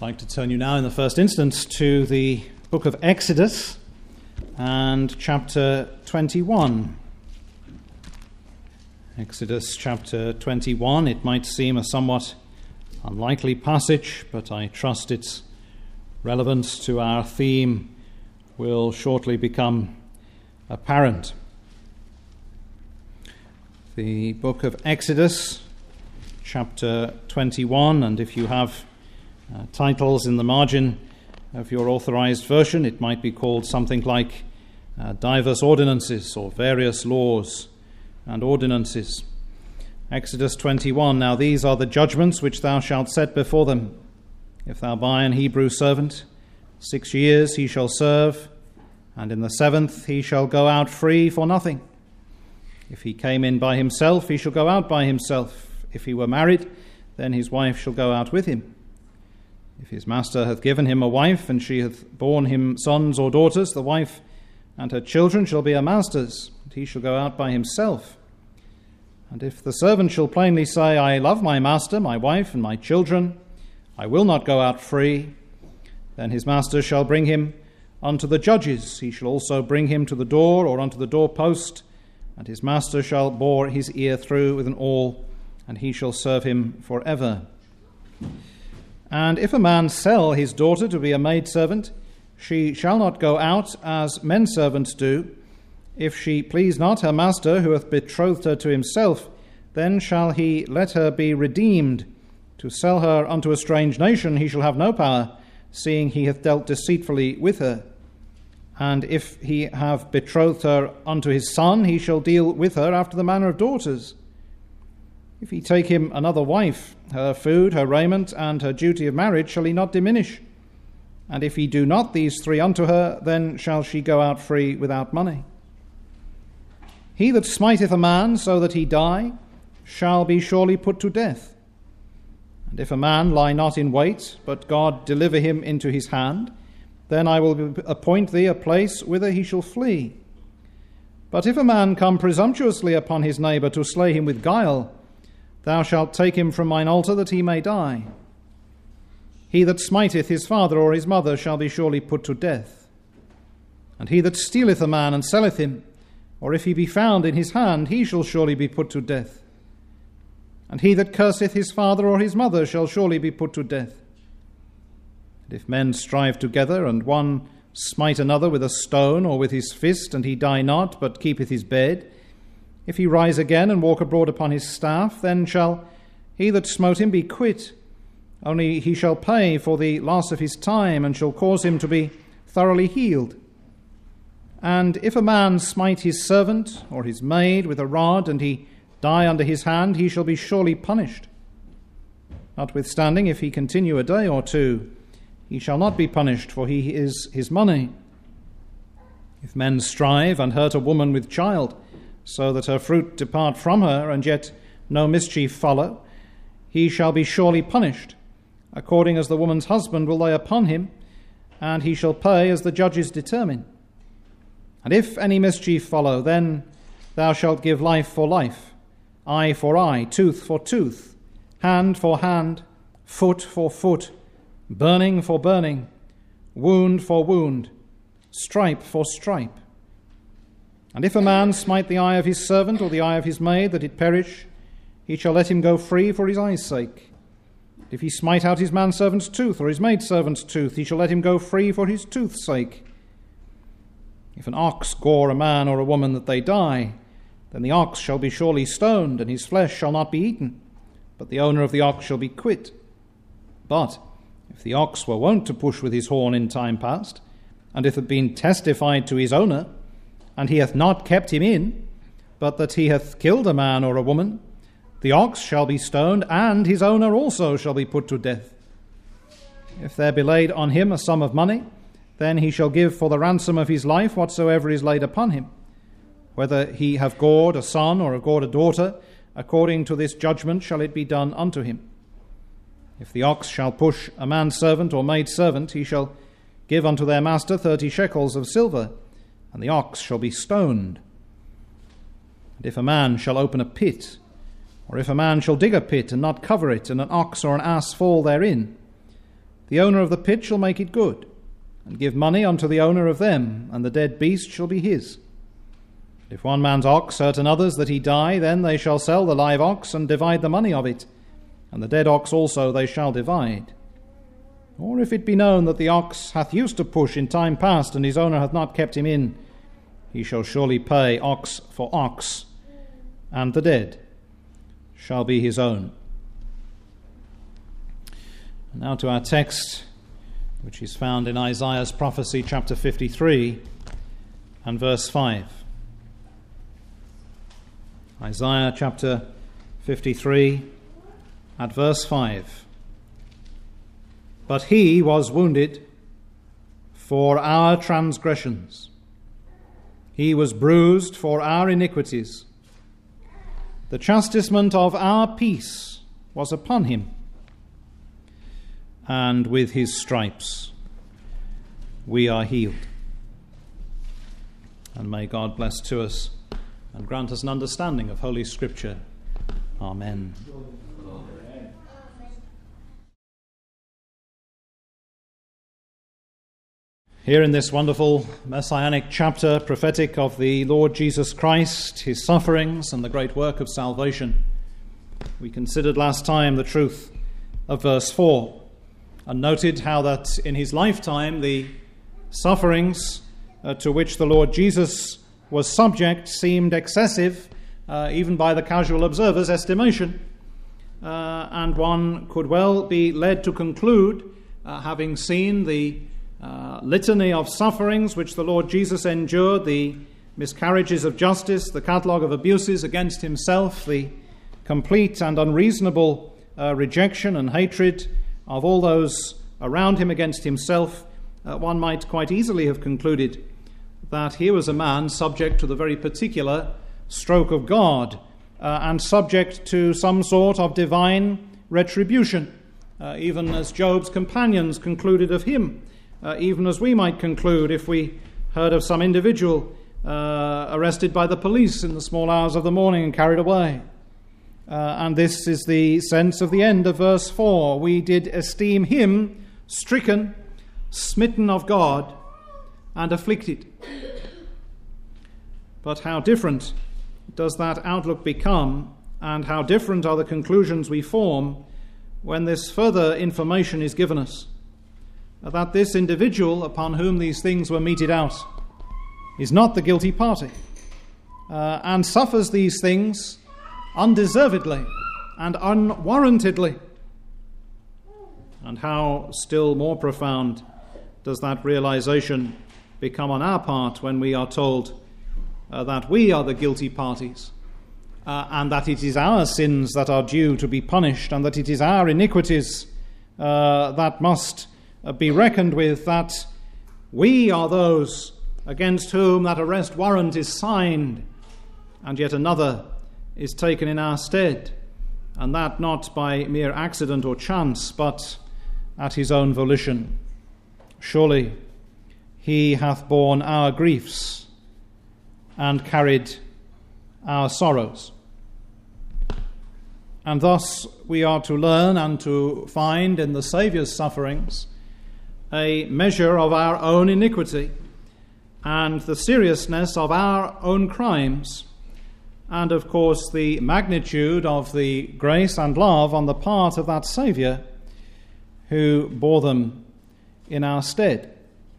I'd like to turn you now in the first instance to the book of Exodus and chapter 21. Exodus chapter 21, it might seem a somewhat unlikely passage, but I trust its relevance to our theme will shortly become apparent. The book of Exodus, chapter 21, and if you have titles in the margin of your authorized version, it might be called something like Diverse Ordinances or Various Laws and Ordinances. Exodus 21, now these are the judgments which thou shalt set before them. If thou buy an Hebrew servant, 6 years he shall serve, and in the 7th he shall go out free for nothing. If he came in by himself, he shall go out by himself. If he were married, then his wife shall go out with him. If his master hath given him a wife, and she hath borne him sons or daughters, the wife and her children shall be a master's, and he shall go out by himself. And if the servant shall plainly say, I love my master, my wife, and my children, I will not go out free, then his master shall bring him unto the judges. He shall also bring him to the door or unto the doorpost, and his master shall bore his ear through with an awl, and he shall serve him forever. And if a man sell his daughter to be a maidservant, she shall not go out as men servants do. If she please not her master, who hath betrothed her to himself, then shall he let her be redeemed. To sell her unto a strange nation he shall have no power, seeing he hath dealt deceitfully with her. And if he have betrothed her unto his son, he shall deal with her after the manner of daughters. If he take him another wife, her food, her raiment, and her duty of marriage shall he not diminish. And if he do not these three unto her, then shall she go out free without money. He that smiteth a man so that he die shall be surely put to death. And if a man lie not in wait, but God deliver him into his hand, then I will appoint thee a place whither he shall flee. But if a man come presumptuously upon his neighbour to slay him with guile, thou shalt take him from mine altar that he may die. He that smiteth his father or his mother shall be surely put to death. And he that stealeth a man and selleth him, or if he be found in his hand, he shall surely be put to death. And he that curseth his father or his mother shall surely be put to death. And if men strive together, and one smite another with a stone or with his fist, and he die not, but keepeth his bed, if he rise again and walk abroad upon his staff, then shall he that smote him be quit. Only he shall pay for the loss of his time, and shall cause him to be thoroughly healed. And if a man smite his servant or his maid with a rod, and he die under his hand, he shall be surely punished. Notwithstanding, if he continue a day or two, he shall not be punished, for he is his money. If men strive and hurt a woman with child, so that her fruit depart from her, and yet no mischief follow, he shall be surely punished, according as the woman's husband will lay upon him, and he shall pay as the judges determine. And if any mischief follow, then thou shalt give life for life, eye for eye, tooth for tooth, hand for hand, foot for foot, burning for burning, wound for wound, stripe for stripe. And if a man smite the eye of his servant or the eye of his maid, that it perish, he shall let him go free for his eye's sake. If he smite out his manservant's tooth or his maidservant's tooth, he shall let him go free for his tooth's sake. If an ox gore a man or a woman that they die, then the ox shall be surely stoned, and his flesh shall not be eaten, but the owner of the ox shall be quit. But if the ox were wont to push with his horn in time past, and if it had been testified to his owner, and he hath not kept him in, but that he hath killed a man or a woman, the ox shall be stoned, and his owner also shall be put to death. If there be laid on him a sum of money, then he shall give for the ransom of his life whatsoever is laid upon him. Whether he have gored a son or gored a daughter, according to this judgment shall it be done unto him. If the ox shall push a manservant or maidservant, he shall give unto their master 30 shekels of silver, and the ox shall be stoned. And if a man shall open a pit, or if a man shall dig a pit and not cover it, and an ox or an ass fall therein, the owner of the pit shall make it good, and give money unto the owner of them, and the dead beast shall be his. If one man's ox hurt another's that he die, then they shall sell the live ox, and divide the money of it, and the dead ox also they shall divide. Or if it be known that the ox hath used to push in time past, and his owner hath not kept him in, he shall surely pay ox for ox, and the dead shall be his own. And now to our text, which is found in Isaiah's prophecy, chapter 53, and verse 5. Isaiah chapter 53, at verse 5. But he was wounded for our transgressions. He was bruised for our iniquities. The chastisement of our peace was upon him, and with his stripes we are healed. And may God bless to us and grant us an understanding of Holy Scripture. Amen. Here in this wonderful messianic chapter, prophetic of the Lord Jesus Christ, his sufferings and the great work of salvation, we considered last time the truth of verse 4 and noted how that in his lifetime the sufferings to which the Lord Jesus was subject seemed excessive, even by the casual observer's estimation, and one could well be led to conclude, having seen the litany of sufferings which the Lord Jesus endured, the miscarriages of justice, the catalogue of abuses against himself, the complete and unreasonable rejection and hatred of all those around him against himself, one might quite easily have concluded that here was a man subject to the very particular stroke of God, and subject to some sort of divine retribution, even as Job's companions concluded of him, even as we might conclude if we heard of some individual arrested by the police in the small hours of the morning and carried away. And this is the sense of the end of verse 4. We did esteem him stricken, smitten of God, and afflicted. But how different does that outlook become, and how different are the conclusions we form when this further information is given us, that this individual upon whom these things were meted out is not the guilty party, and suffers these things undeservedly and unwarrantedly. And how still more profound does that realization become on our part when we are told that we are the guilty parties, and that it is our sins that are due to be punished, and that it is our iniquities that must be reckoned with, that we are those against whom that arrest warrant is signed, and yet another is taken in our stead, and that not by mere accident or chance, but at his own volition. Surely he hath borne our griefs and carried our sorrows. And thus we are to learn and to find in the Saviour's sufferings a measure of our own iniquity and the seriousness of our own crimes, and of course the magnitude of the grace and love on the part of that Saviour who bore them in our stead.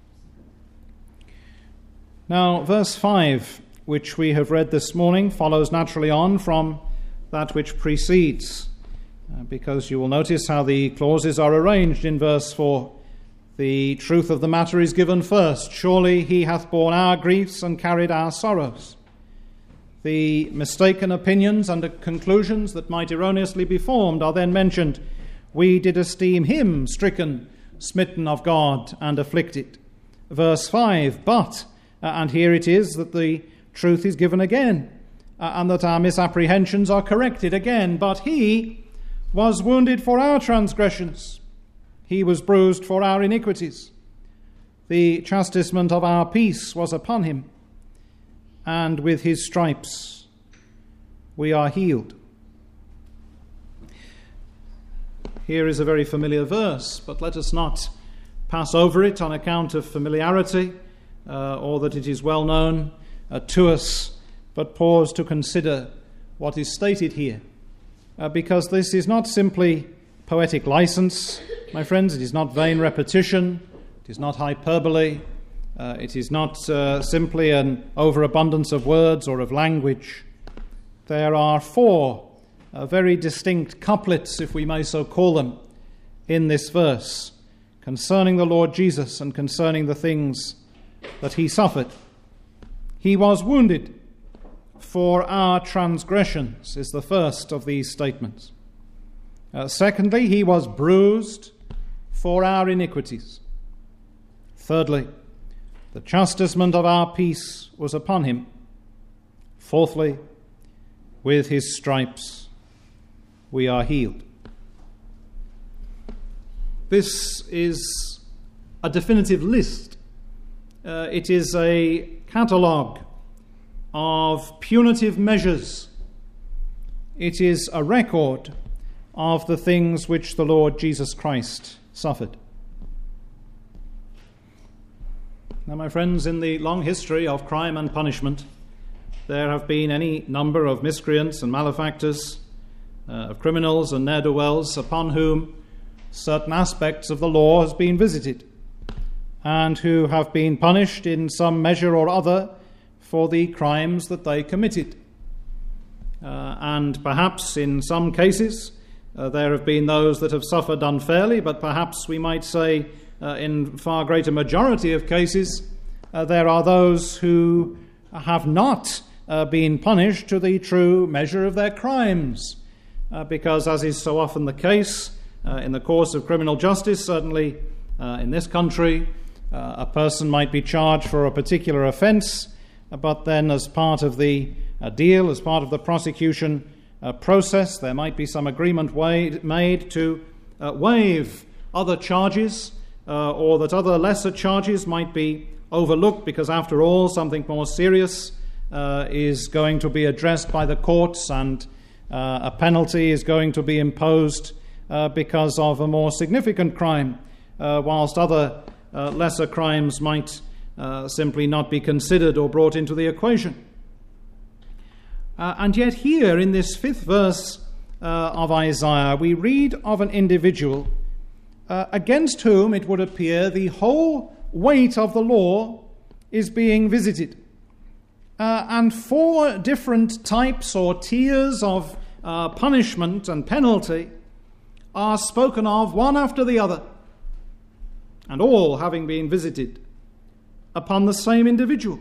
Now, verse 5, which we have read this morning, follows naturally on from that which precedes, because you will notice how the clauses are arranged in verse 4. The truth of the matter is given first. Surely he hath borne our griefs and carried our sorrows. The mistaken opinions and conclusions that might erroneously be formed are then mentioned. We did esteem him stricken, smitten of God, and afflicted. Verse 5, but, and here it is that the truth is given again, and that our misapprehensions are corrected again. But he was wounded for our transgressions. He was bruised for our iniquities. The chastisement of our peace was upon him, and with his stripes we are healed. here is a very familiar verse, but let us not pass over it on account of familiarity or that it is well known to us, but pause to consider what is stated here. Because this is not simply poetic license, my friends. It is not vain repetition. It is not hyperbole. It is not simply an overabundance of words or of language. There are four very distinct couplets, if we may so call them, in this verse concerning the Lord Jesus and concerning the things that he suffered. He was wounded for our transgressions is the first of these statements. Secondly, he was bruised for our iniquities. Thirdly, the chastisement of our peace was upon him. Fourthly, with his stripes we are healed. This is a definitive list. It is a catalogue of punitive measures. It is a record of the things which the Lord Jesus Christ suffered. Now, my friends, in the long history of crime and punishment, there have been any number of miscreants and malefactors, of criminals and ne'er-do-wells upon whom certain aspects of the law has been visited, and who have been punished in some measure or other for the crimes that they committed. And perhaps in some cases there have been those that have suffered unfairly, but perhaps we might say in far greater majority of cases there are those who have not been punished to the true measure of their crimes, because, as is so often the case in the course of criminal justice, certainly in this country, a person might be charged for a particular offence, but then as part of the deal, as part of the prosecution process, there might be some agreement made to waive other charges, or that other lesser charges might be overlooked, because after all something more serious is going to be addressed by the courts, and a penalty is going to be imposed because of a more significant crime, whilst other lesser crimes might simply not be considered or brought into the equation. And yet here in this 5th verse of Isaiah, we read of an individual against whom it would appear the whole weight of the law is being visited. And 4 different types or tiers of punishment and penalty are spoken of one after the other, and all having been visited upon the same individual.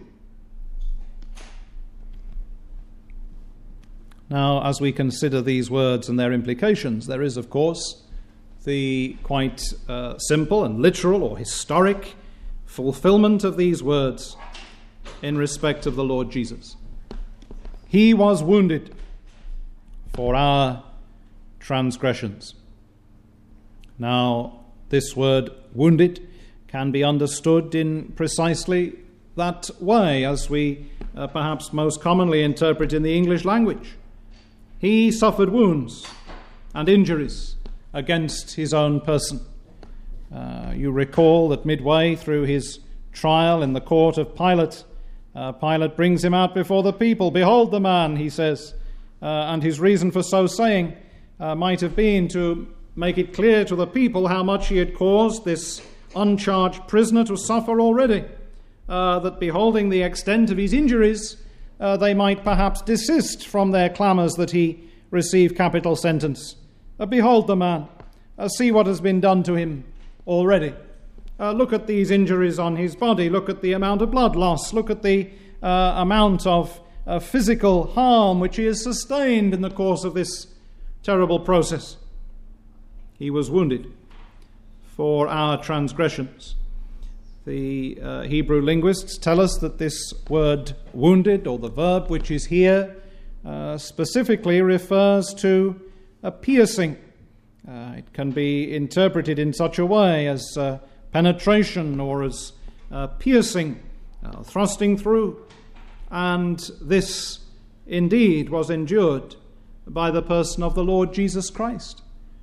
Now, as we consider these words and their implications, there is, of course, the quite simple and literal or historic fulfillment of these words in respect of the Lord Jesus. He was wounded for our transgressions. Now, this word wounded can be understood in precisely that way, as we perhaps most commonly interpret in the English language. He suffered wounds and injuries against his own person. You recall that midway through his trial in the court of Pilate, Pilate brings him out before the people. "Behold the man," he says, and his reason for so saying might have been to make it clear to the people how much he had caused this uncharged prisoner to suffer already, that beholding the extent of his injuries, they might perhaps desist from their clamours that he receive capital sentence. Behold the man, see what has been done to him already. Look at these injuries on his body, look at the amount of blood loss, look at the amount of physical harm which he has sustained in the course of this terrible process. He was wounded for our transgressions. The Hebrew linguists tell us that this word wounded, or the verb which is here, specifically refers to a piercing. It can be interpreted in such a way as penetration or as piercing, thrusting through. And this indeed was endured by the person of the Lord Jesus Christ.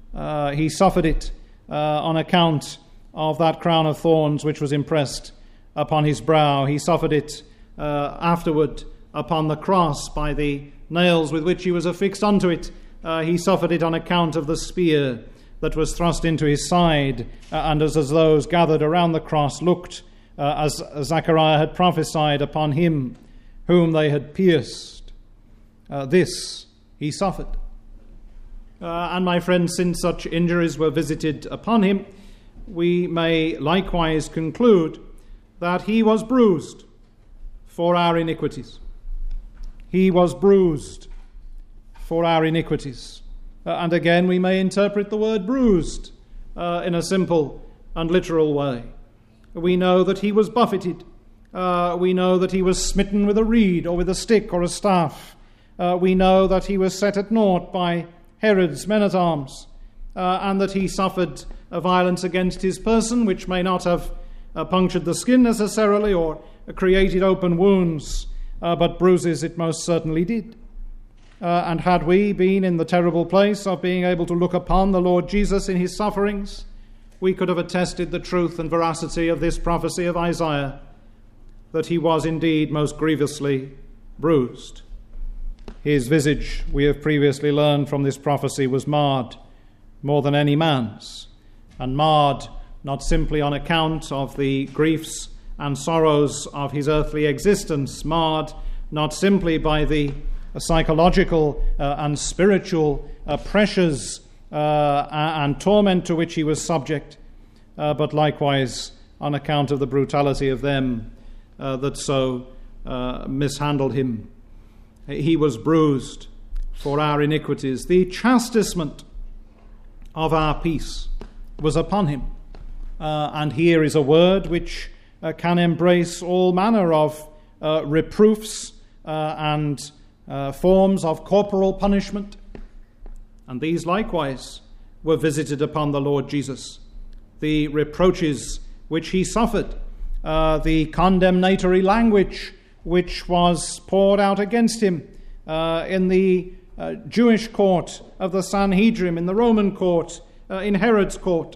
He suffered it on account of that crown of thorns which was impressed upon his brow. He suffered it afterward upon the cross by the nails with which he was affixed unto it. He suffered it on account of the spear that was thrust into his side, and as those gathered around the cross looked, as Zechariah had prophesied, upon him whom they had pierced. This he suffered. And my friends, since such injuries were visited upon him, we may likewise conclude that he was bruised for our iniquities. He was bruised for our iniquities. And again, we may interpret the word bruised in a simple and literal way. We know that he was buffeted. We know that he was smitten with a reed or with a stick or a staff. We know that he was set at naught by Herod's men-at-arms, and that he suffered a violence against his person which may not have punctured the skin necessarily or created open wounds, but bruises it most certainly did. And had we been in the terrible place of being able to look upon the Lord Jesus in his sufferings, we could have attested the truth and veracity of this prophecy of Isaiah, that he was indeed most grievously bruised. His visage, we have previously learned from this prophecy, was marred more than any man's, and marred not simply on account of the griefs and sorrows of his earthly existence, marred not simply by the psychological and spiritual pressures and torment to which he was subject, but likewise on account of the brutality of them that so mishandled him. He was bruised for our iniquities. The chastisement of our peace was upon him. And here is a word which can embrace all manner of reproofs and forms of corporal punishment. And these likewise were visited upon the Lord Jesus. The reproaches which he suffered, the condemnatory language which was poured out against him in the Jewish court of the Sanhedrin, in the Roman court, in Herod's court,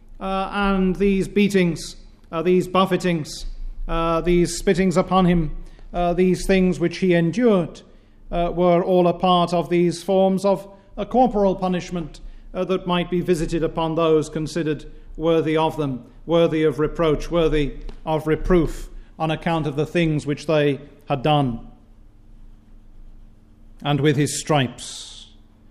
and these beatings, these buffetings, these spittings upon him, these things which he endured, were all a part of these forms of a corporal punishment that might be visited upon those considered worthy of them, worthy of reproach, worthy of reproof, on account of the things which they had done. And with his stripes,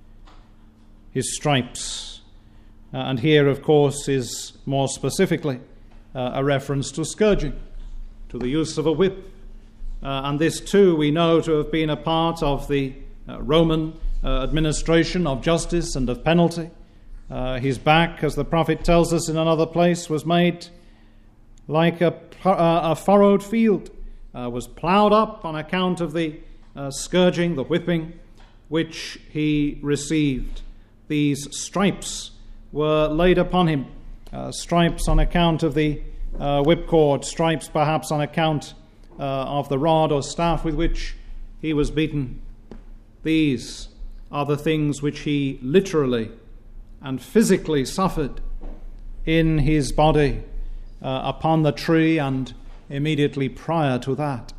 and here, of course, is more specifically a reference to scourging, to the use of a whip. And this too we know to have been a part of the Roman administration of justice and of penalty. His back, as the prophet tells us in another place, was made like a furrowed field, was ploughed up on account of the scourging, the whipping, which he received. These stripes were laid upon him, stripes on account of the whipcord, stripes perhaps on account of the rod or staff with which he was beaten. These are the things which he literally and physically suffered in his body upon the tree and immediately prior to that.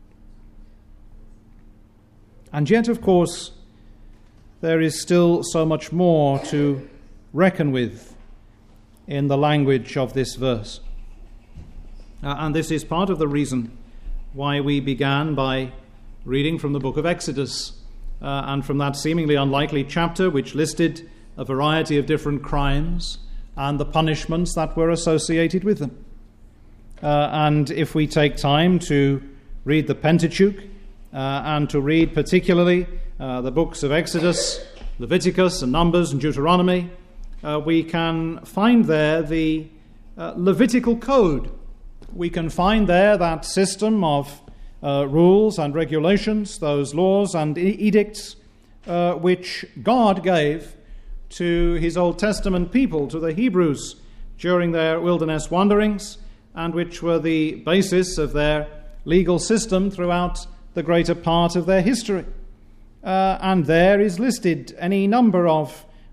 And yet, of course, there is still so much more to reckon with in the language of this verse. And this is part of the reason why we began by reading from the book of Exodus, and from that seemingly unlikely chapter which listed a variety of different crimes and the punishments that were associated with them. And if we take time to read the Pentateuch and to read particularly the books of Exodus, Leviticus and Numbers and Deuteronomy, we can find there the Levitical code. We can find there that system of rules and regulations, those laws and edicts which God gave to his Old Testament people, to the Hebrews, during their wilderness wanderings, and which were the basis of their legal system throughout the greater part of their history. And there is listed any number of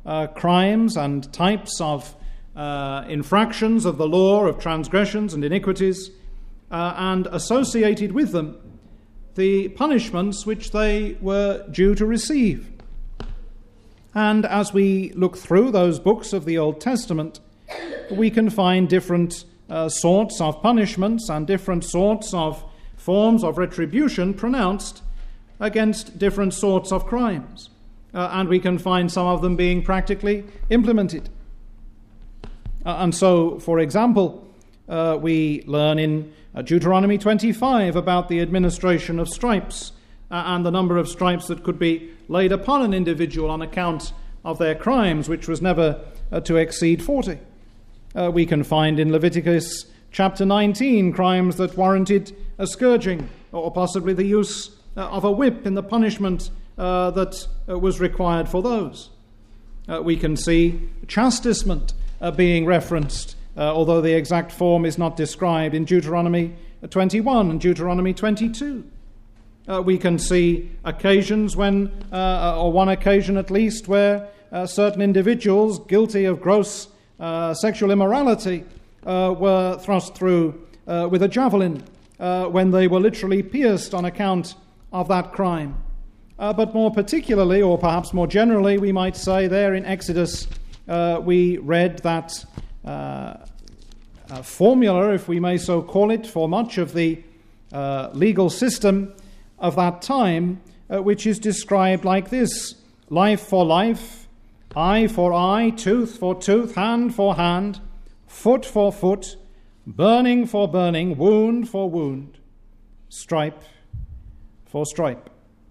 crimes and types of infractions of the law, of transgressions and iniquities, and associated with them the punishments which they were due to receive. And as we look through those books of the Old Testament, we can find different sorts of punishments and different sorts of forms of retribution pronounced against different sorts of crimes. And we can find some of them being practically implemented. And so, for example, we learn in Deuteronomy 25 about the administration of stripes and the number of stripes that could be laid upon an individual on account of their crimes, which was never to exceed 40. We can find in Leviticus chapter 19 crimes that warranted a scourging or possibly the use of a whip in the punishment that was required for those. We can see chastisement being referenced, although the exact form is not described, in Deuteronomy 21 and Deuteronomy 22. We can see occasions when, or one occasion at least, where certain individuals guilty of gross sexual immorality were thrust through with a javelin when they were literally pierced on account of that crime. But more particularly, or perhaps more generally, we might say there in Exodus, we read that formula, if we may so call it, for much of the legal system of that time, which is described like this: life for life, eye for eye, tooth for tooth, hand for hand, foot for foot, burning for burning, wound for wound, stripe for stripe.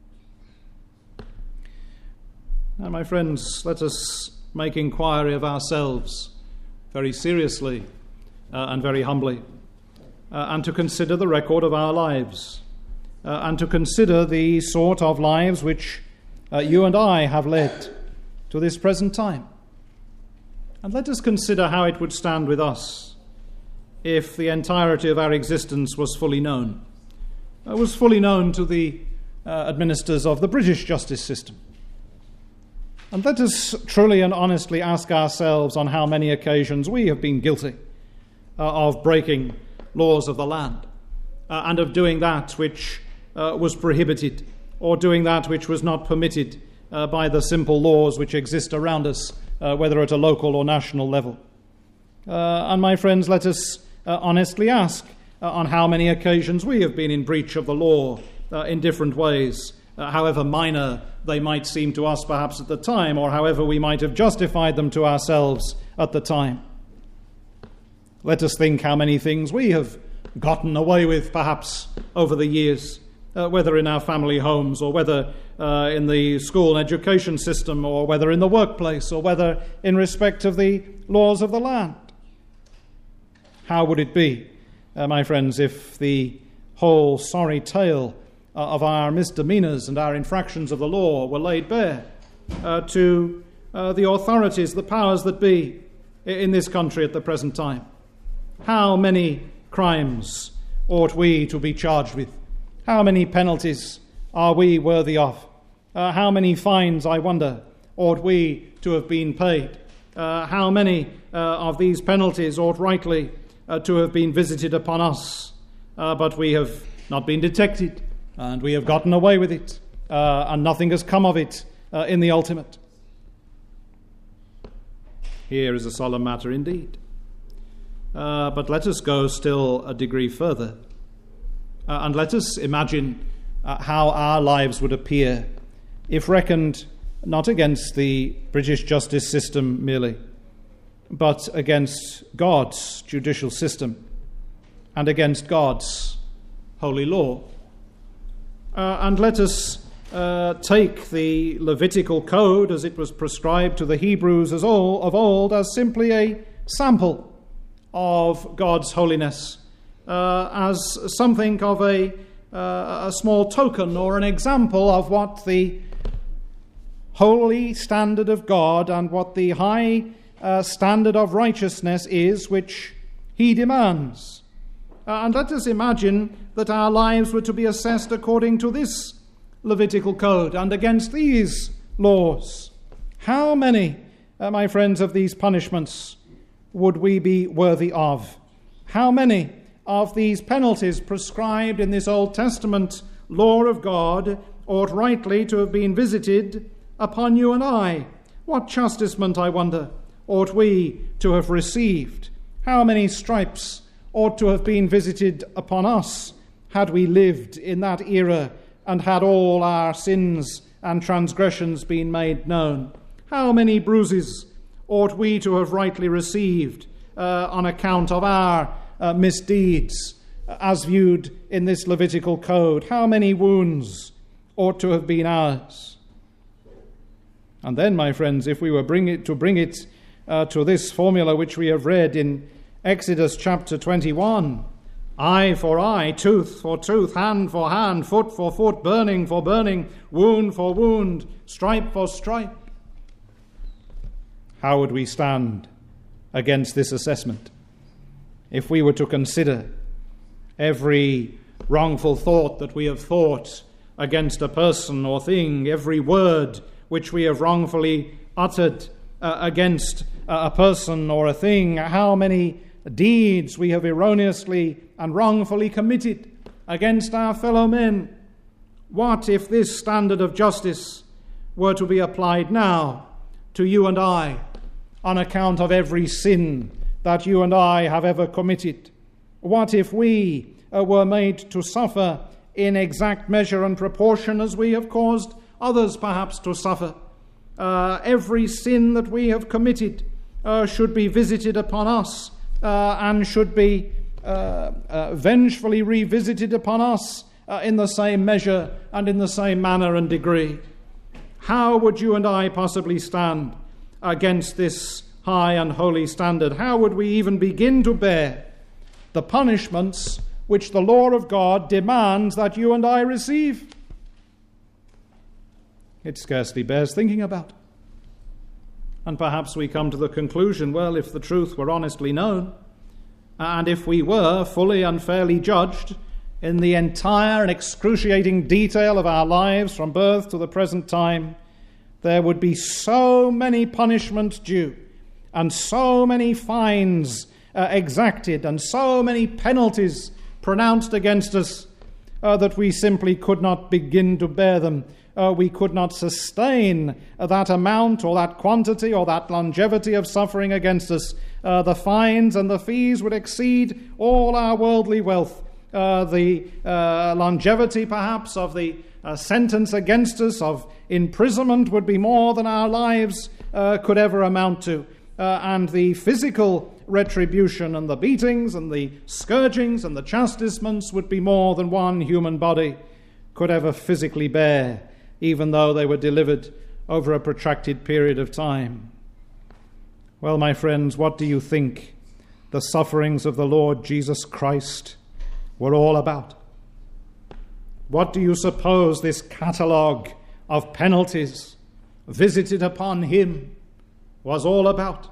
Now, my friends, let us make inquiry of ourselves very seriously and very humbly, and to consider the record of our lives, and to consider the sort of lives which you and I have led to this present time. And let us consider how it would stand with us if the entirety of our existence was fully known to the administrators of the British justice system. And let us truly and honestly ask ourselves on how many occasions we have been guilty of breaking laws of the land and of doing that which was prohibited, or doing that which was not permitted by the simple laws which exist around us, whether at a local or national level. And my friends, let us honestly ask on how many occasions we have been in breach of the law in different ways, however minor they might seem to us perhaps at the time, or however we might have justified them to ourselves at the time. Let us think how many things we have gotten away with perhaps over the years, whether in our family homes, or whether in the school and education system, or whether in the workplace, or whether in respect of the laws of the land. How would it be, my friends, if the whole sorry tale of our misdemeanors and our infractions of the law were laid bare to the authorities, the powers that be in this country at the present time? How many crimes ought we to be charged with? How many penalties are we worthy of? How many fines, I wonder, ought we to have been paid? How many of these penalties ought rightly to have been visited upon us? But we have not been detected, and we have gotten away with it, and nothing has come of it in the ultimate. Here is a solemn matter indeed. But let us go still a degree further, and let us imagine how our lives would appear if reckoned not against the British justice system merely, but against God's judicial system and against God's holy law. And let us take the Levitical code as it was prescribed to the Hebrews of old as simply a sample of God's holiness, as something of a small token or an example of what the holy standard of God and what the high standard of righteousness is which he demands. And let us imagine that our lives were to be assessed according to this Levitical code and against these laws. How many my friends, of these punishments would we be worthy of? How many of these penalties prescribed in this Old Testament law of God ought rightly to have been visited upon you and I? What chastisement, I wonder, ought we to have received? How many stripes ought to have been visited upon us had we lived in that era and had all our sins and transgressions been made known? How many bruises ought we to have rightly received on account of our misdeeds as viewed in this Levitical code? How many wounds ought to have been ours? And then, my friends, if we were to bring it to this formula which we have read in Exodus chapter 21, eye for eye, tooth for tooth, hand for hand, foot for foot, burning for burning, wound for wound, stripe for stripe, how would we stand against this assessment if we were to consider every wrongful thought that we have thought against a person or thing, every word which we have wrongfully uttered against a person or a thing, how many deeds we have erroneously and wrongfully committed against our fellow men? What if this standard of justice were to be applied now to you and I on account of every sin that you and I have ever committed? What if we were made to suffer in exact measure and proportion as we have caused others perhaps to suffer? Every sin that we have committed should be visited upon us and should be vengefully revisited upon us in the same measure and in the same manner and degree. How would you and I possibly stand against this high and holy standard? How would we even begin to bear the punishments which the law of God demands that you and I receive? It scarcely bears thinking about. And perhaps we come to the conclusion, well, if the truth were honestly known, and if we were fully and fairly judged in the entire and excruciating detail of our lives from birth to the present time, there would be so many punishments due, and so many fines exacted, and so many penalties pronounced against us that we simply could not begin to bear them. We could not sustain that amount or that quantity or that longevity of suffering against us. The fines and the fees would exceed all our worldly wealth. The longevity, perhaps, of the sentence against us of imprisonment would be more than our lives could ever amount to. And the physical retribution and the beatings and the scourgings and the chastisements would be more than one human body could ever physically bear, even though they were delivered over a protracted period of time. Well, my friends, what do you think the sufferings of the Lord Jesus Christ were all about? What do you suppose this catalogue of penalties visited upon him was all about?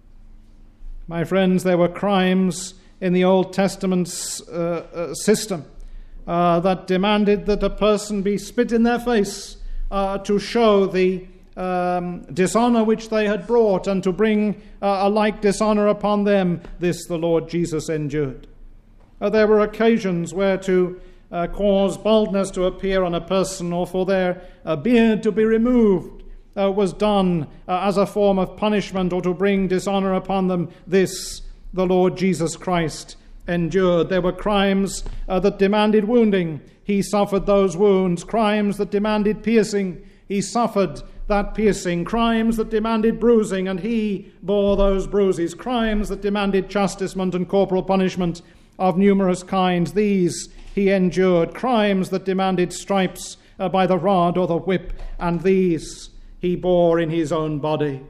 My friends, there were crimes in the Old Testament's system that demanded that a person be spit in their face to show the dishonor which they had brought, and to bring a like dishonor upon them. This the Lord Jesus endured. There were occasions where to cause baldness to appear on a person, or for their beard to be removed, was done as a form of punishment, or to bring dishonor upon them. This the Lord Jesus Christ endured. There were crimes that demanded wounding. He suffered those wounds. Crimes that demanded piercing. He suffered that piercing. Crimes that demanded bruising, and he bore those bruises. Crimes that demanded chastisement and corporal punishment of numerous kinds. These he endured. Crimes that demanded stripes by the rod or the whip, and these he bore in his own body.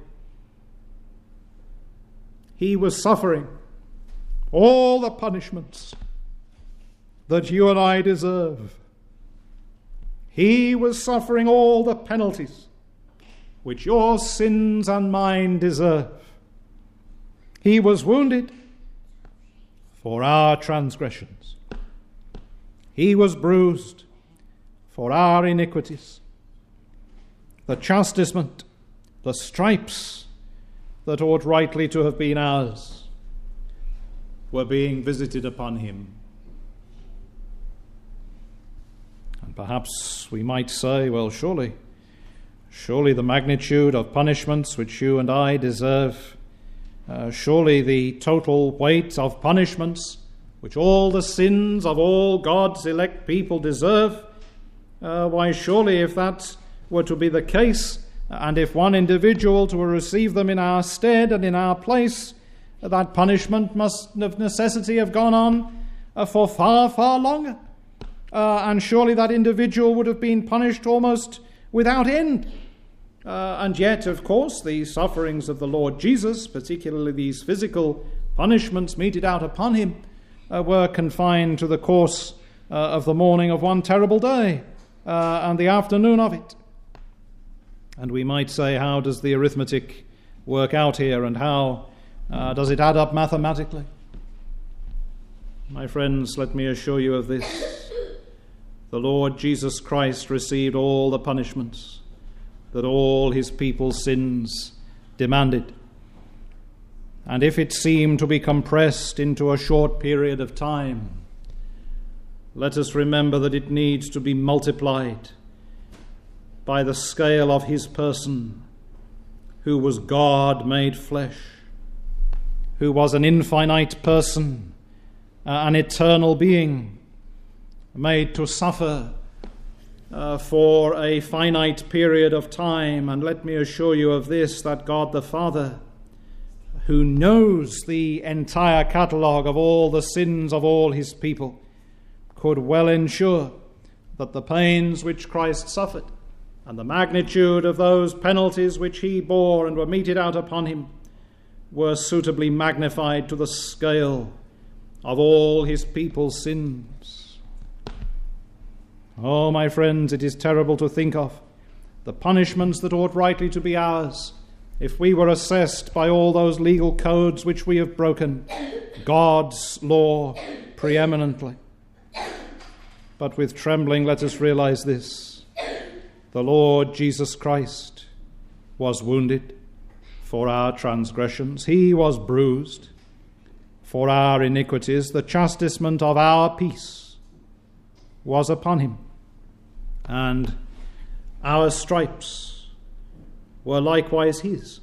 He was suffering all the punishments that you and I deserve. He was suffering all the penalties which your sins and mine deserve. He was wounded for our transgressions. He was bruised for our iniquities. The chastisement, the stripes that ought rightly to have been ours were being visited upon him. And perhaps we might say, well, surely the magnitude of punishments which you and I deserve, surely the total weight of punishments which all the sins of all God's elect people deserve, why surely if that were to be the case, and if one individual to receive them in our stead and in our place, that punishment must of necessity have gone on for far, far longer. And surely that individual would have been punished almost without end. And yet, of course, the sufferings of the Lord Jesus, particularly these physical punishments meted out upon him, were confined to the course of the morning of one terrible day and the afternoon of it. And we might say, how does the arithmetic work out here, and how does it add up mathematically? My friends, let me assure you of this. The Lord Jesus Christ received all the punishments that all his people's sins demanded. And if it seemed to be compressed into a short period of time, let us remember that it needs to be multiplied by the scale of his person, who was God made flesh, who was an infinite person, an eternal being, made to suffer for a finite period of time. And let me assure you of this, that God the Father, who knows the entire catalogue of all the sins of all his people, could well ensure that the pains which Christ suffered and the magnitude of those penalties which he bore and were meted out upon him were suitably magnified to the scale of all his people's sins. Oh, my friends, it is terrible to think of the punishments that ought rightly to be ours if we were assessed by all those legal codes which we have broken, God's law preeminently. But with trembling, let us realize this: the Lord Jesus Christ was wounded for our transgressions. He was bruised for our iniquities. The chastisement of our peace was upon him, and our stripes were likewise his.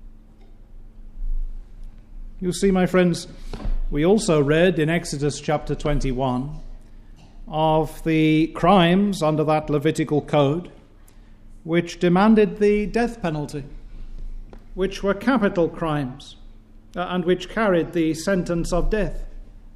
You see, my friends, we also read in Exodus chapter 21 of the crimes under that Levitical code which demanded the death penalty, which were capital crimes, and which carried the sentence of death.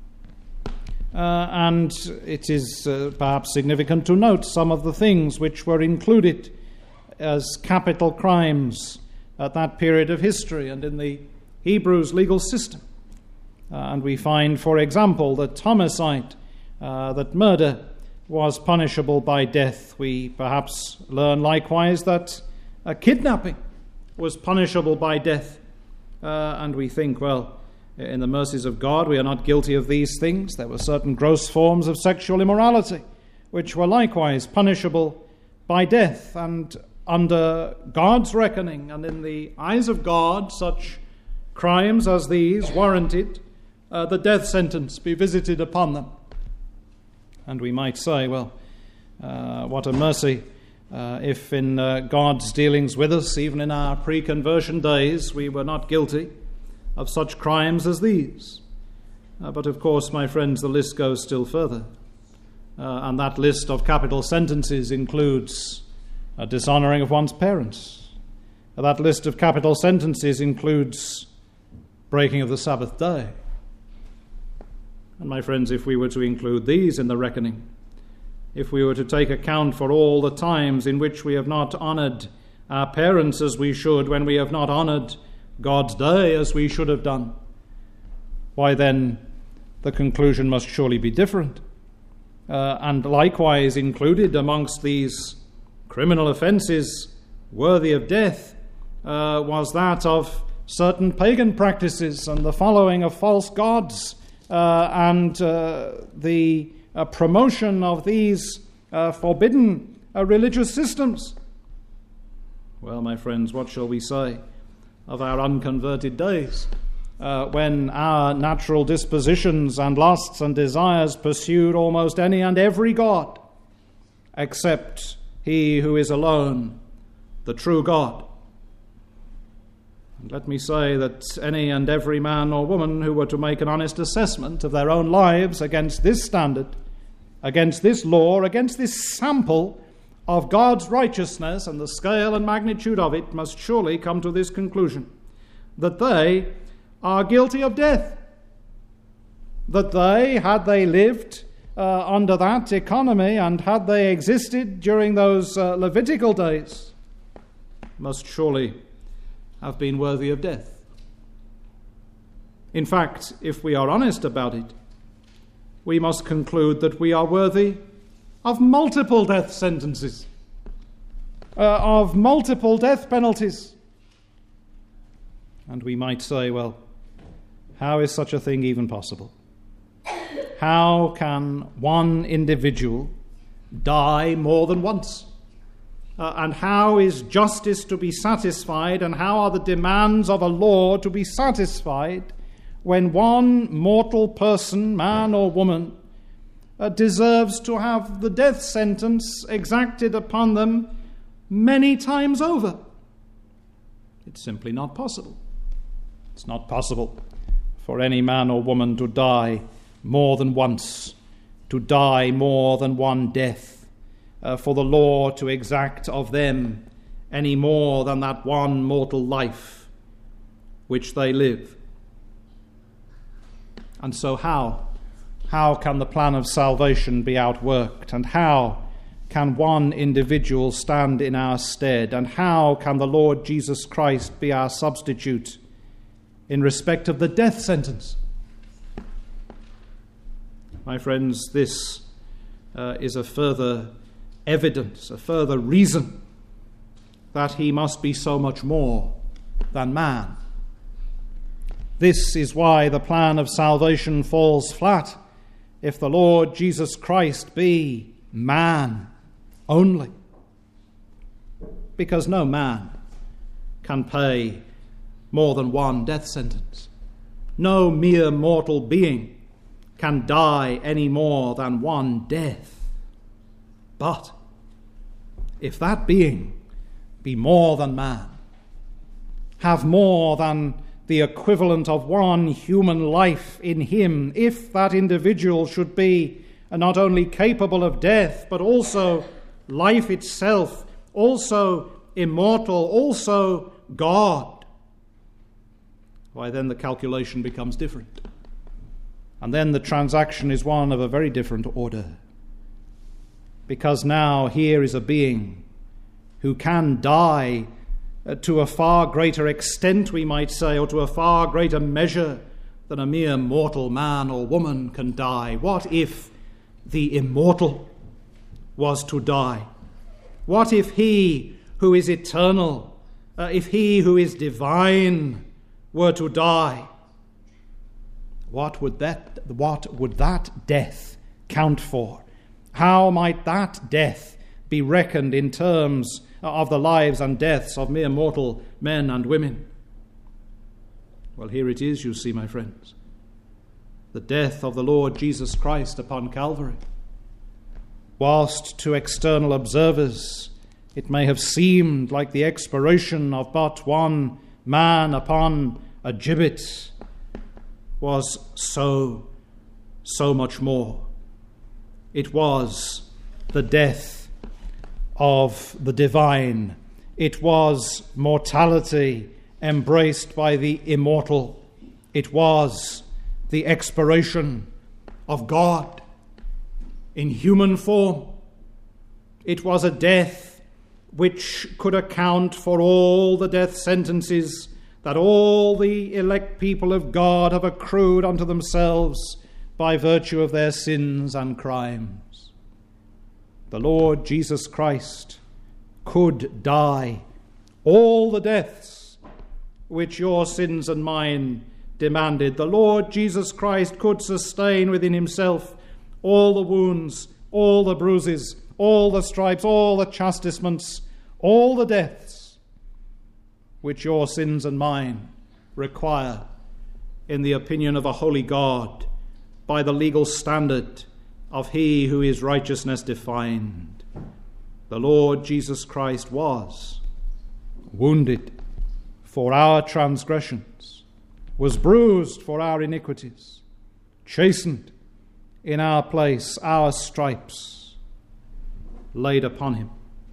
And it is perhaps significant to note some of the things which were included as capital crimes at that period of history and in the Hebrews' legal system. And we find, for example, that homicide, that murder was punishable by death. We perhaps learn likewise that kidnapping was punishable by death. And we think, well, in the mercies of God, we are not guilty of these things. There were certain gross forms of sexual immorality which were likewise punishable by death. And under God's reckoning and in the eyes of God, such crimes as these warranted the death sentence be visited upon them. And we might say, well, what a mercy if in God's dealings with us, even in our pre-conversion days, we were not guilty of such crimes as these. But of course, my friends, the list goes still further. And that list of capital sentences includes dishonoring of one's parents. That list of capital sentences includes breaking of the Sabbath day. And my friends, if we were to include these in the reckoning, if we were to take account for all the times in which we have not honored our parents as we should, when we have not honored God's day as we should have done, why then the conclusion must surely be different. And likewise included amongst these criminal offences worthy of death was that of certain pagan practices and the following of false gods, and the promotion of these forbidden religious systems. Well, my friends, what shall we say of our unconverted days, when our natural dispositions and lusts and desires pursued almost any and every god, except he who is alone, the true God. And let me say that any and every man or woman who were to make an honest assessment of their own lives against this standard, against this law, against this sample of God's righteousness and the scale and magnitude of it, must surely come to this conclusion, that they are guilty of death. That they, had they lived under that economy and had they existed during those Levitical days, must surely have been worthy of death. In fact, if we are honest about it, we must conclude that we are worthy of multiple death sentences, of multiple death penalties. And we might say, well, how is such a thing even possible? How can one individual die more than once? And how is justice to be satisfied, and how are the demands of a law to be satisfied when one mortal person, man or woman, deserves to have the death sentence exacted upon them many times over? It's simply not possible. It's not possible for any man or woman to die more than once, to die more than one death, for the law to exact of them any more than that one mortal life which they live. And so how can the plan of salvation be outworked? And how can one individual stand in our stead? And how can the Lord Jesus Christ be our substitute in respect of the death sentence? My friends, this is a further evidence, a further reason that he must be so much more than man. This is why the plan of salvation falls flat if the Lord Jesus Christ be man only. Because no man can pay more than one death sentence. No mere mortal being can die any more than one death. But if that being be more than man, have more than the equivalent of one human life in him, if that individual should be not only capable of death, but also life itself, also immortal, also God, why then the calculation becomes different. And then the transaction is one of a very different order. Because now here is a being who can die to a far greater extent, we might say, or to a far greater measure than a mere mortal man or woman can die. What if the immortal was to die? What if he who is eternal, if he who is divine were to die? What would that death count for? How might that death be reckoned in terms of the lives and deaths of mere mortal men and women? Well, here it is, you see, my friends. The death of the Lord Jesus Christ upon Calvary. Whilst to external observers it may have seemed like the expiration of but one man upon a gibbet, was so much more. It was the death of the divine. It was mortality embraced by the immortal. It was the expiration of God in human form. It was a death which could account for all the death sentences that all the elect people of God have accrued unto themselves by virtue of their sins and crimes. The Lord Jesus Christ could die all the deaths which your sins and mine demanded. The Lord Jesus Christ could sustain within himself all the wounds, all the bruises, all the stripes, all the chastisements, all the deaths which your sins and mine require in the opinion of a holy God by the legal standard of he who is righteousness defined. The Lord Jesus Christ was wounded for our transgressions, was bruised for our iniquities, chastened in our place, our stripes laid upon him.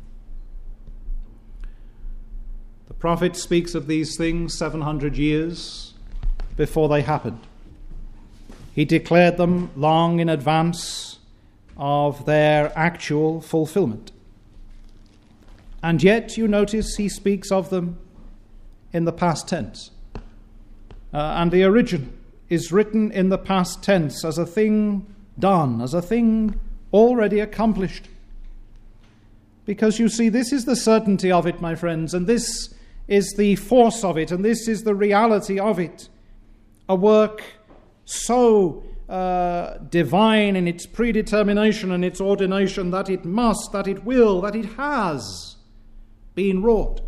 The prophet speaks of these things 700 years before they happened. He declared them long in advance of their actual fulfillment. And yet, you notice, he speaks of them in the past tense. And the original is written in the past tense as a thing done, as a thing already accomplished. Because you see, this is the certainty of it, my friends, and this is the force of it, and this is the reality of it. A work so divine in its predetermination and its ordination that it must, that it will, that it has been wrought.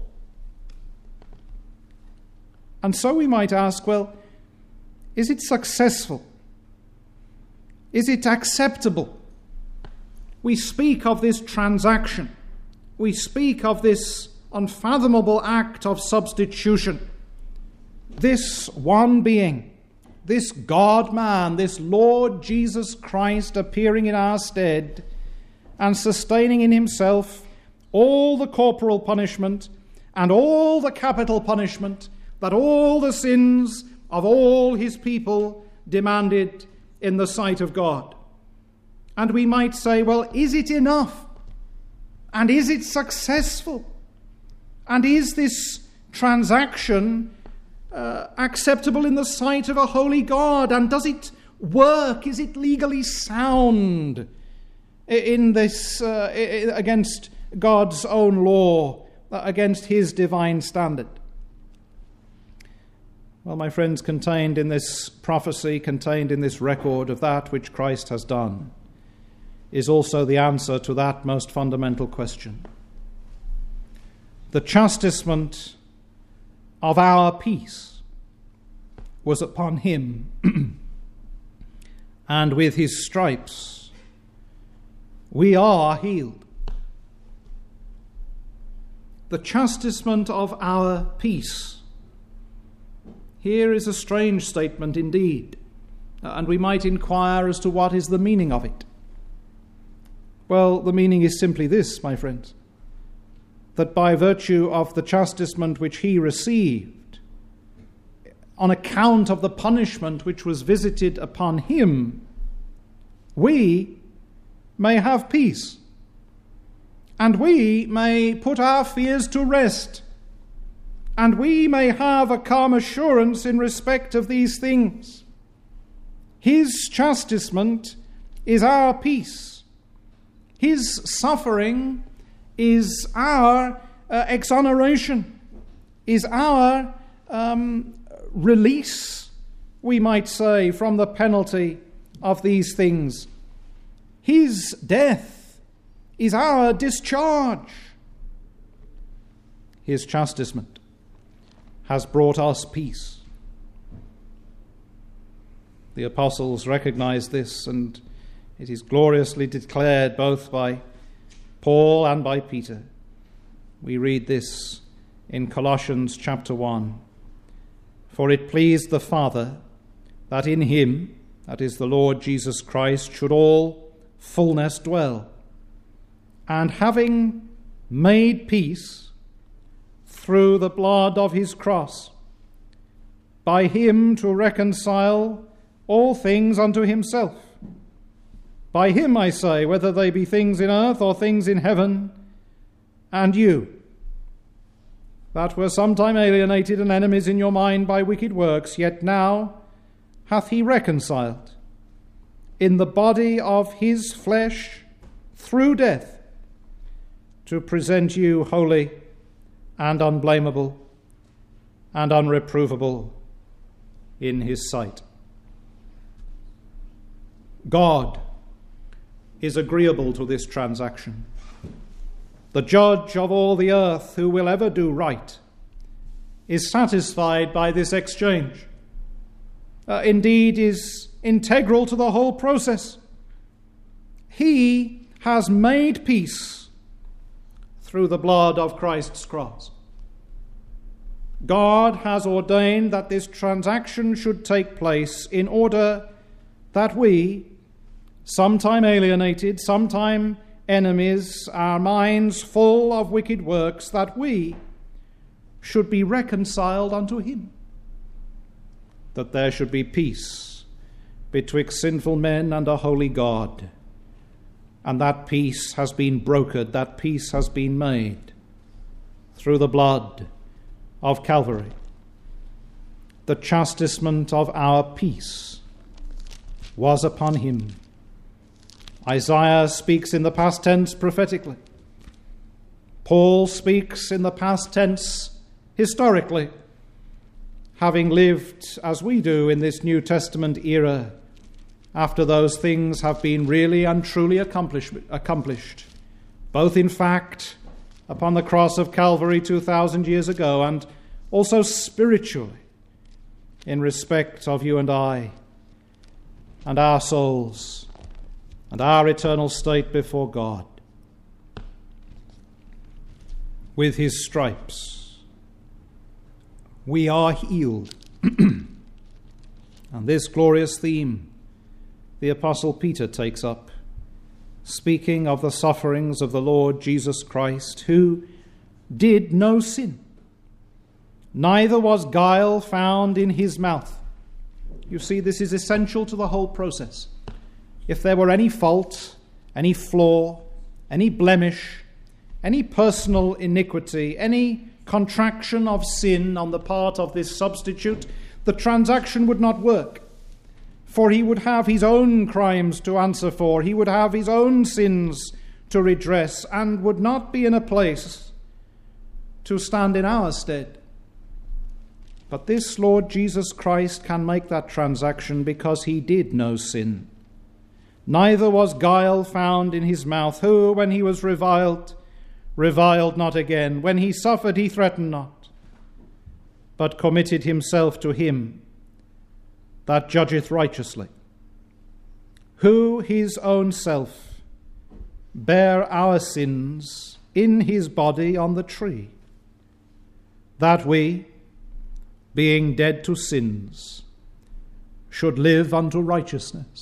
And so we might ask, well, is it successful? Is it acceptable? We speak of this transaction. We speak of this unfathomable act of substitution. This one being, this God-man, this Lord Jesus Christ appearing in our stead and sustaining in himself all the corporal punishment and all the capital punishment that all the sins of all his people demanded in the sight of God. And we might say, well, is it enough? And is it successful? And is this transaction acceptable in the sight of a holy God? And does it work? Is it legally sound in this against God's own law, against his divine standard? Well, my friends, contained in this prophecy, contained in this record of that which Christ has done, is also the answer to that most fundamental question. The chastisement of our peace was upon him, and with his stripes we are healed. The chastisement of our peace. Here is a strange statement indeed, and we might inquire as to what is the meaning of it. Well, the meaning is simply this, my friends, that by virtue of the chastisement which he received, on account of the punishment which was visited upon him, we may have peace, and we may put our fears to rest, and we may have a calm assurance in respect of these things. His chastisement is our peace. His suffering is our exoneration, is our release, we might say, from the penalty of these things. His death is our discharge. His chastisement has brought us peace. The apostles recognized this, and it is gloriously declared both by Paul and by Peter. We read this in Colossians chapter 1. For it pleased the Father that in him, that is the Lord Jesus Christ, should all fullness dwell, and having made peace through the blood of his cross, by him to reconcile all things unto himself. By him, I say, whether they be things in earth or things in heaven, and you, that were sometime alienated and enemies in your mind by wicked works, yet now hath he reconciled in the body of his flesh through death, to present you holy and unblameable and unreprovable in his sight. God is agreeable to this transaction. The judge of all the earth, who will ever do right, is satisfied by this exchange. Indeed, is integral to the whole process. He has made peace through the blood of Christ's cross. God has ordained that this transaction should take place in order that we, sometime alienated, sometime enemies, our minds full of wicked works, that we should be reconciled unto him, that there should be peace betwixt sinful men and a holy God. And that peace has been brokered, that peace has been made through the blood of Calvary. The chastisement of our peace was upon him. Isaiah speaks in the past tense prophetically. Paul speaks in the past tense historically, having lived as we do in this New Testament era, after those things have been really and truly accomplished, both in fact upon the cross of Calvary 2,000 years ago, and also spiritually in respect of you and I, and our souls, and our eternal state before God. With his stripes we are healed. And this glorious theme the Apostle Peter takes up, speaking of the sufferings of the Lord Jesus Christ, who did no sin, neither was guile found in his mouth. You see, this is essential to the whole process. If there were any fault, any flaw, any blemish, any personal iniquity, any contraction of sin on the part of this substitute, the transaction would not work. For he would have his own crimes to answer for, he would have his own sins to redress, and would not be in a place to stand in our stead. But this Lord Jesus Christ can make that transaction because he did no sin. Neither was guile found in his mouth, who, when he was reviled not again. When he suffered, he threatened not, but committed himself to him that judgeth righteously, who his own self bare our sins in his body on the tree, that we, being dead to sins, should live unto righteousness.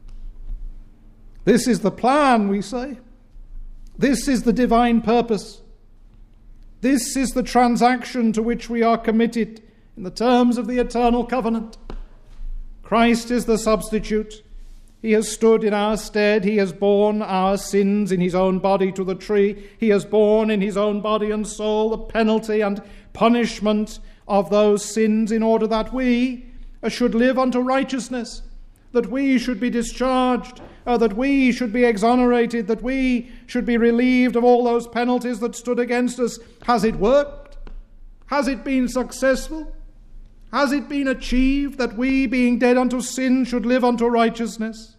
This is the plan, we say. This is the divine purpose. This is the transaction to which we are committed in the terms of the eternal covenant. Christ is the substitute. He has stood in our stead. He has borne our sins in his own body to the tree. He has borne in his own body and soul the penalty and punishment of those sins in order that we should live unto righteousness, that we should be discharged, that we should be exonerated, that we should be relieved of all those penalties that stood against us. Has it worked? Has it been successful? Has it been achieved that we, being dead unto sin, should live unto righteousness?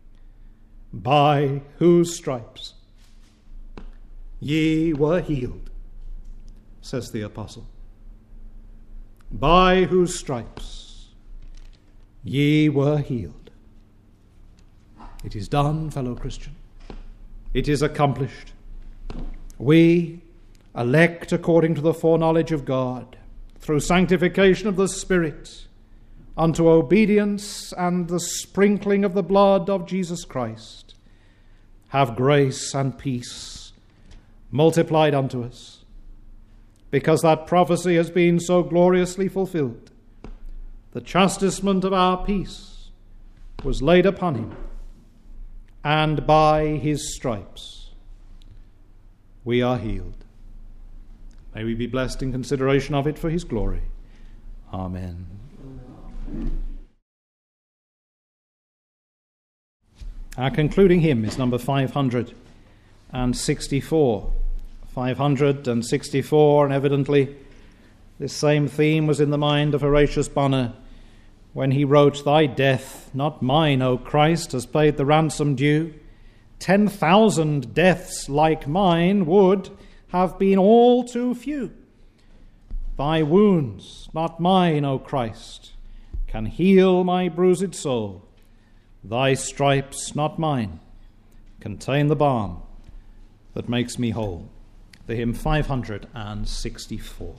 By whose stripes ye were healed, says the apostle. By whose stripes ye were healed. It is done, fellow Christian. It is accomplished. We, elect according to the foreknowledge of God, through sanctification of the Spirit, unto obedience and the sprinkling of the blood of Jesus Christ, have grace and peace multiplied unto us, because that prophecy has been so gloriously fulfilled. The chastisement of our peace was laid upon him, and by his stripes we are healed. May we be blessed in consideration of it for his glory. Amen. Our concluding hymn is number 564. 564, and evidently this same theme was in the mind of Horatius Bonar when he wrote, "Thy death, not mine, O Christ, has paid the ransom due. 10,000 deaths like mine would have been all too few. Thy wounds, not mine, O Christ, can heal my bruised soul. Thy stripes, not mine, contain the balm that makes me whole. The hymn 564.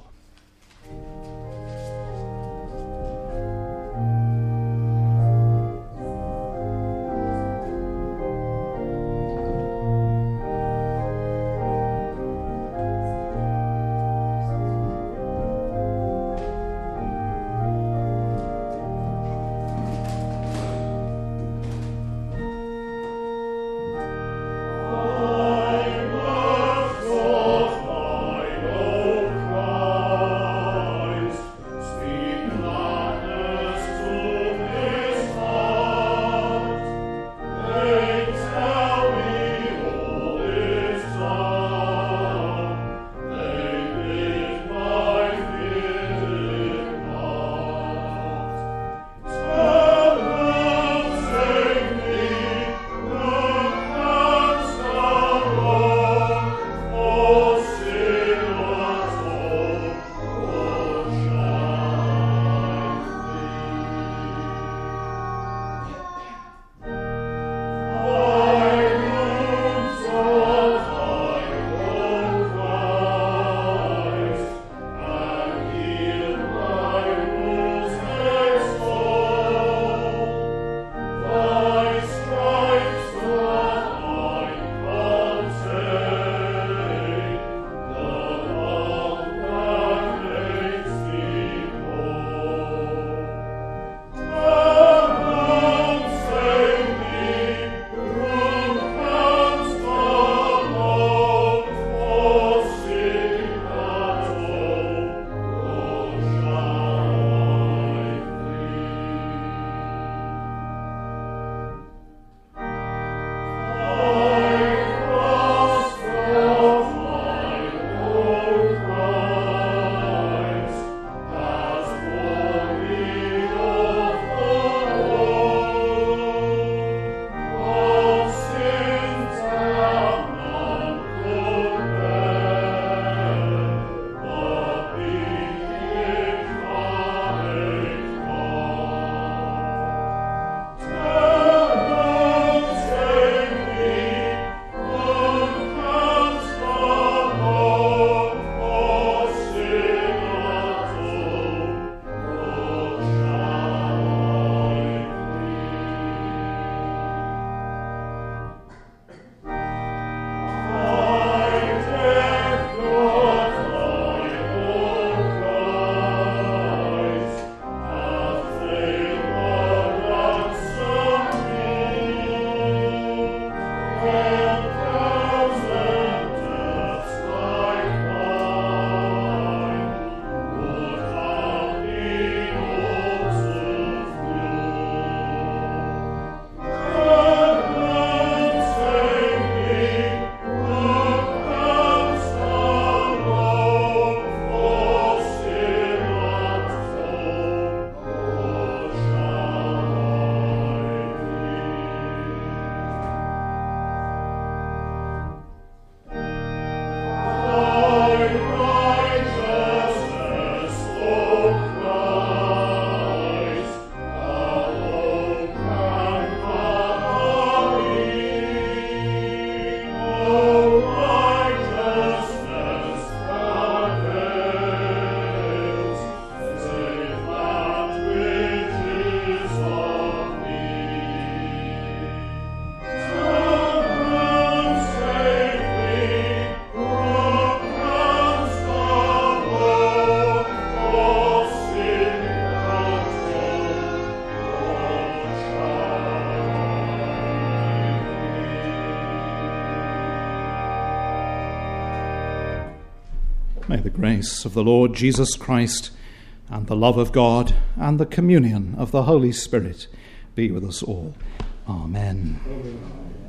May the grace of the Lord Jesus Christ and the love of God and the communion of the Holy Spirit be with us all. Amen.